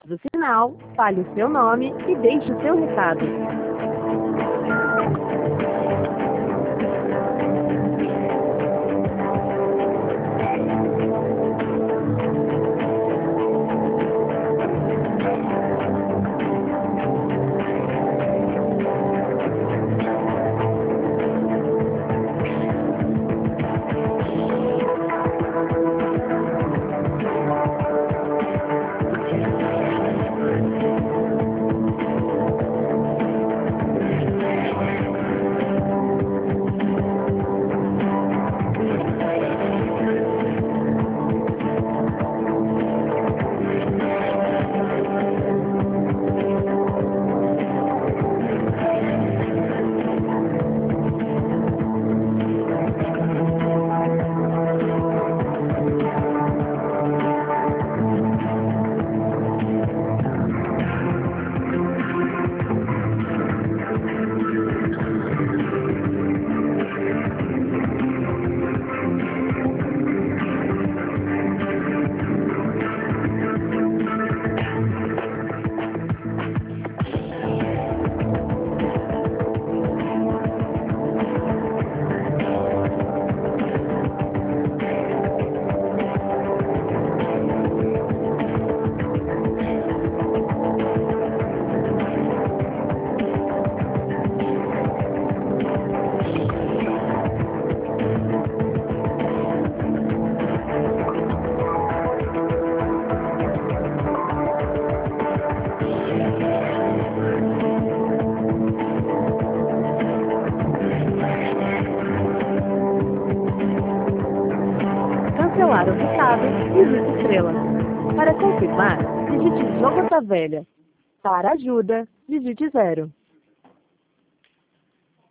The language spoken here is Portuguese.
Do sinal, fale o seu nome e deixe o seu recado. Cancelar o recado, digite estrela. Para confirmar, digite Jogo da Velha. Para ajuda, digite 0.